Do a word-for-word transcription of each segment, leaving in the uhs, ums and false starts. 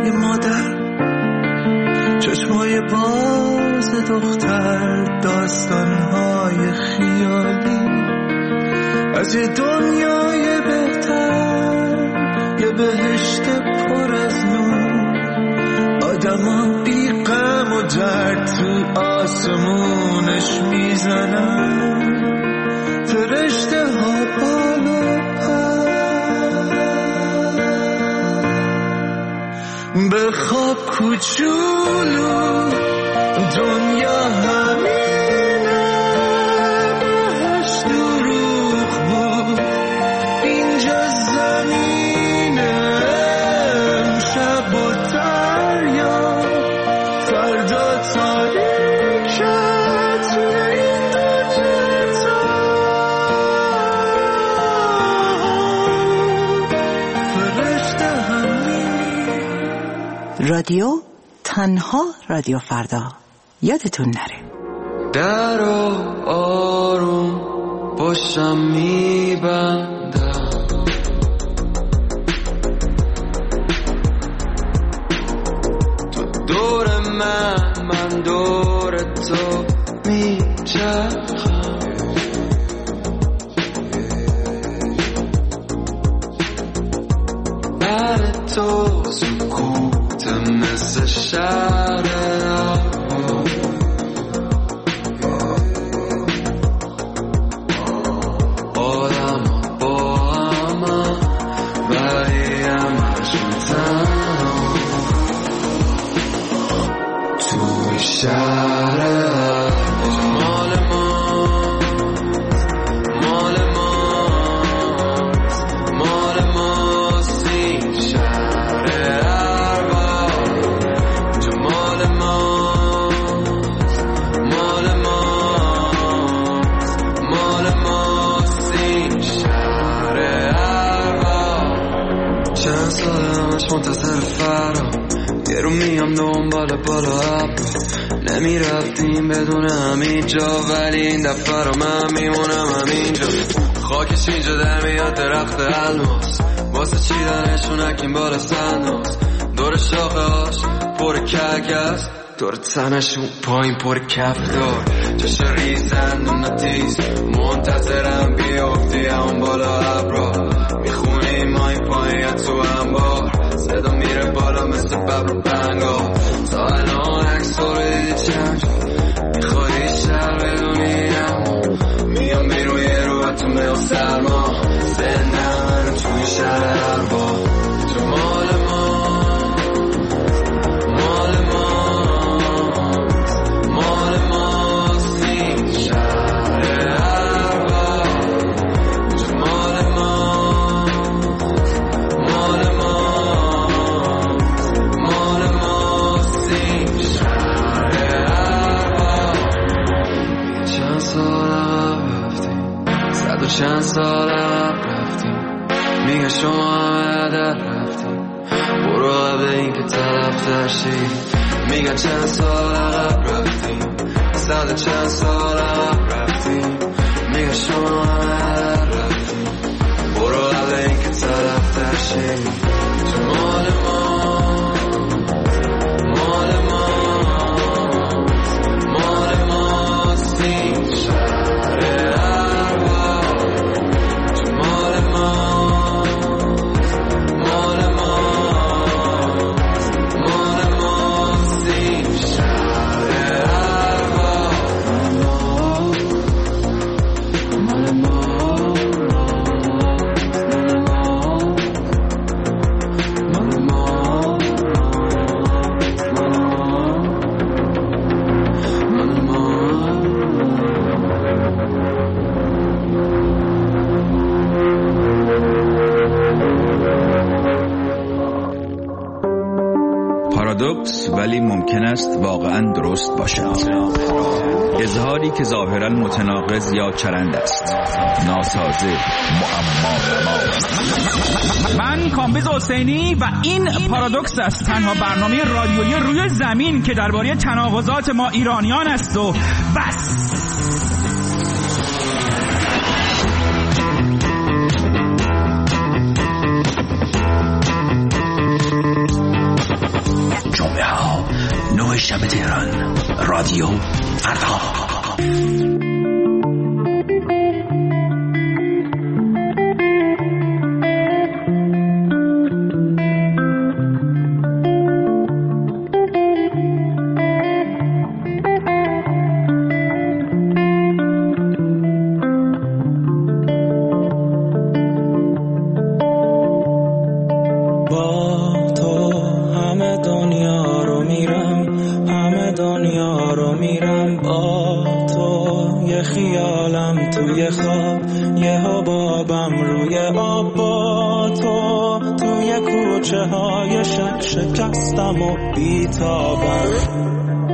چشمای مادر، چشمای باز دختر، داستانهای خیالی از یه دنیای بهتر، یه بهشت پر از نور، آدما بی غم و درد تو آسمونش میزنن، فرشته ها بالا پر. بخواب کوچولو دنیا همینه، بهش دروغ بود اینجا زمینه، امشب و دریا فردا تاریکه توی این دوتا، فرشته همین. رادیو تنها رادیو فردا، یادتون نره. در آروم باشم میبندم، تو دور من من دور تو میچرخم، بر تو سکوت مثل شهر منتظر فرا، یه رو میام دنبال بالا ابرا، نمیرفتیم بدون همینجا، ولی این دفعه رو من میمونم همینجا، خاکش اینجا در میاد درخت الماس، واسه چیدنشون اکیم بالا سنداز، دور شاخه هاش پر کلک است، دور تنشون پایین پر کف دار، چش ریزند و نتیز منتظرم بیافتی همون بالا ابرا، میخونیم ما این پایین تو انبار، صدا میره بالا مثل ببر و بنگا، تا الان عکس رو دیدی چند میخوایی شهر بدونی، اما میام بیرون یه رو تو میل سرما، زنده من توی شهر اربا، تو مال ما مال ما مال ما سین شهر اربا، تو مال ما مال ما مال ما سین شهر اربا. چند سال عقب رفتیم، صد و چند سال عقب رفتیم، میگه شما همه در رفتیم، برو قبل این که طرف درشی، میگه چند سال عقب رفتیم، صد و چند سال عقب رفتیم، میگه شما همه در رفتیم، برو قبل این که طرف درشی، تو مال ما مال ما مال ما سین شهر اربا، تو مال ما مال ما مال ما سین شهر اربا، مال ما مال ما مال ما. پارادوکس ولی ممکن است واقعا درست باشد. اظهاری که ظاهرا متناقض یا چرند است، ناسازه، معما. من کامبیز حسینی و این پارادوکس است، تنها برنامه رادیویی روی زمین که درباره تناقضات ما ایرانیان است و بس. توی خواب یه حبابم روی آب با تو توی کوچه های شک شکستم و بیتابم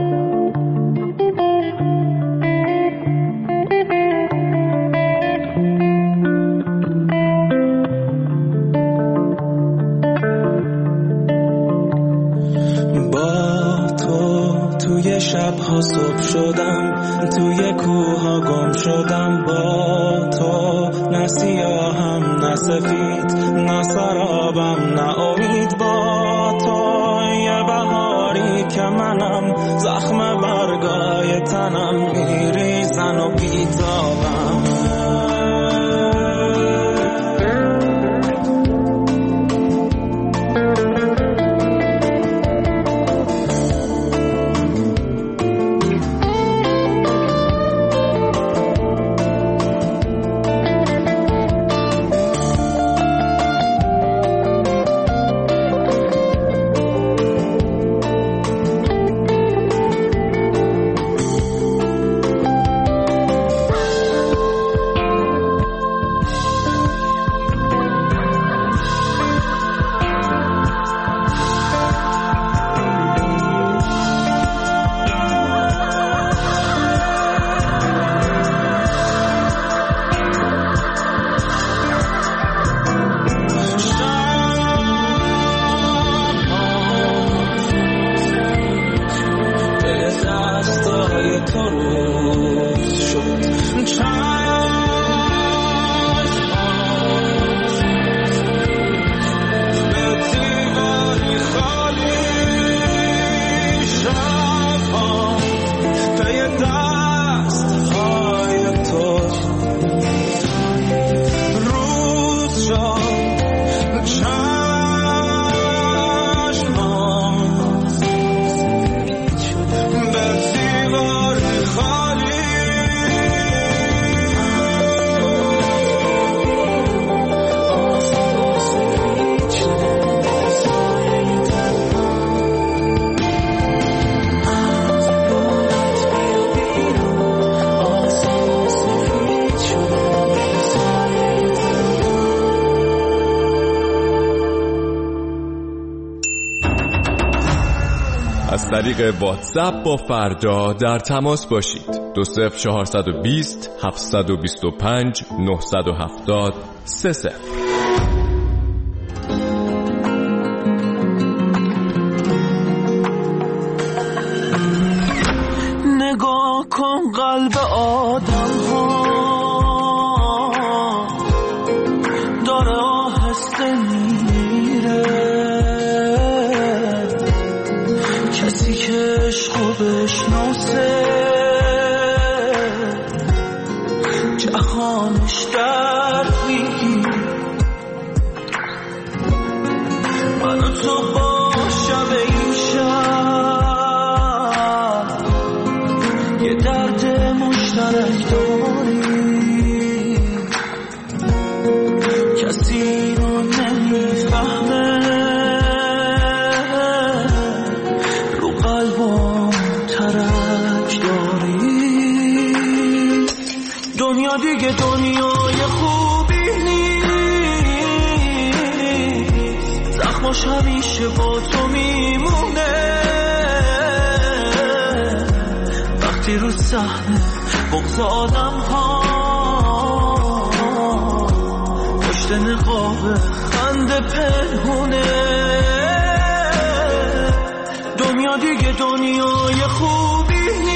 شبها صبح شدم توی کوها گم شدم با تو نه سیاهم نه سفید نه سرابم نه امید با تو یه بهاری که منم زخم برگای تنم میریزن و بیتابم از طریق واتساپ با فردا در تماس باشید. دو صفر چهارصد و بیست هفتصد و بیست و پنج نهصد و هفتاد سه صفر. نگاه کن قلب آدم ها داره آهسته میره، کسی که عشقو بشناسه جهانش درد میگیره. من و تو با شب این شب یه درد مشترک داریم، کسی رو نمیفهمه، رو قلبم ترک داریم. دنیا دیگه دنیای خوبی نیست، زخماش همیشه با تو میمونه. وقتی رو صحنه بغض آدم ها پشت نقاب خنده پنهونه. دنیا دیگه دنیای خوبی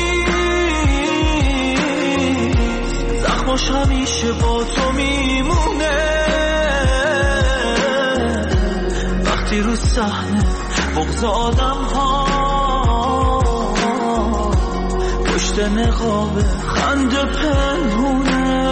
نیست، زخماش همیشه با تو میمونه. وقتی رو صحنه بغض آدم ها پشت نقاب خنده پنهونه.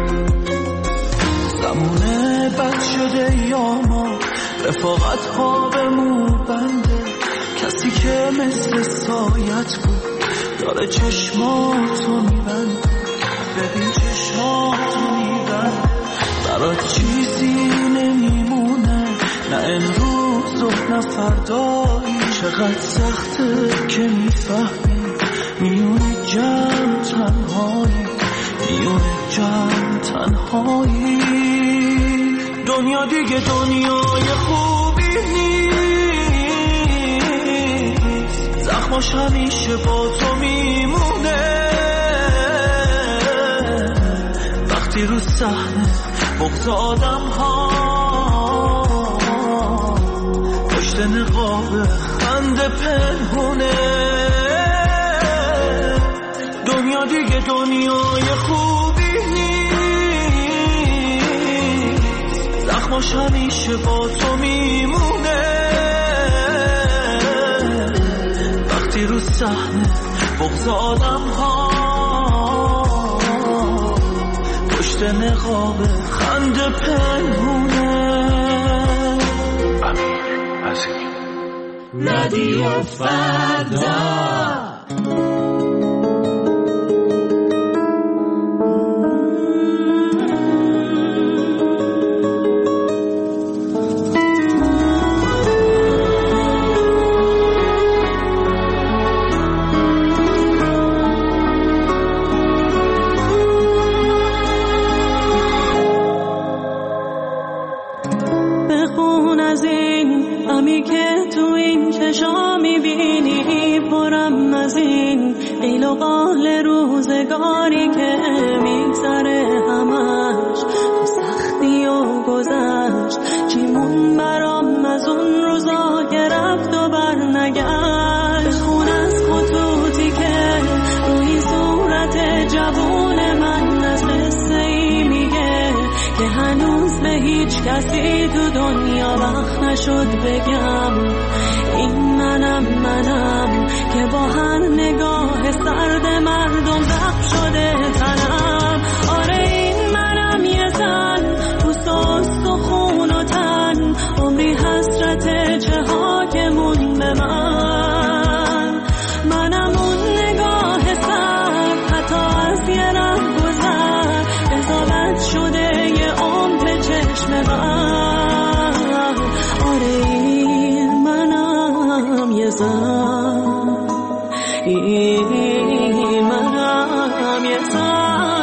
رفاقت ها به که مثل سایت بود داره چشماتو میبند، ببین چشماتو میبند، برات چیزی نمیمونه، نه امروز و نه فردایی. چقدر سخته که میفهمی میونه جمع تنهایی، میونه جمع تنهایی. دنیا دیگه دنیای خوبی نیست، زخماش همیشه با تو میمونه. وقتی رو صحنه بغض آدم ها پشت نقاب خنده پنهونه. دنیا دیگه دنیای خوبی نیست، زخماش همیشه با تو میمونه. وقتی رو صحنه بغض آدم ها پشت نقاب خنده پنهونه. امیر عزیزی، رادیو فردا. روزگاری که میگذره همش تو سختی و گذشت، چیمون برام از اون روزا که رفت و بر نگشت. خون از خطوطی که روی صورت جوون من از قصه ای میگه که هنوز به هیچ کسی تو دنیا وقت نشد بگم. این منم منم که با هر نگاه سرد مردم زخم شده تنم. آره این منم یه زن تو سست و خون و تن، عمری حسرت چه ها که مون به من. منم اون نگاه سرد حتی از یه ره گذر، قضاوت شده یه عمر به چشم من. آره این منم یه زن، این منم یه زن.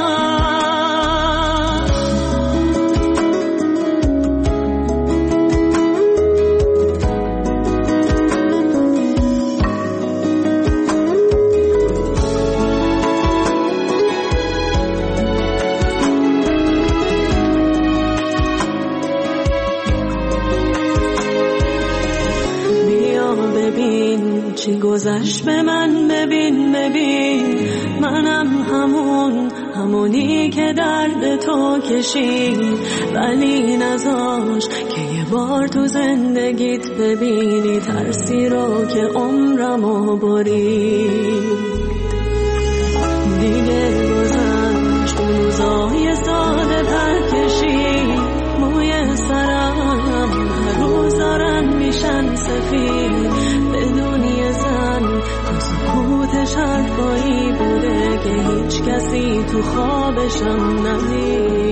بیا ببین چی گذشت به من، ببین ببین منم همون همونی که درد تو کشید، ولی نذاش که یه بار تو زندگیت ببینی ترسی رو که عمرمو برید. دیگه گذشت اون روزای ساده پر کشید، موی سرم هر روز دارن میشن سفید. بدون یه زن تو سکوتش حرفایی بوده که هیچ کسی تو خوابشم ندید.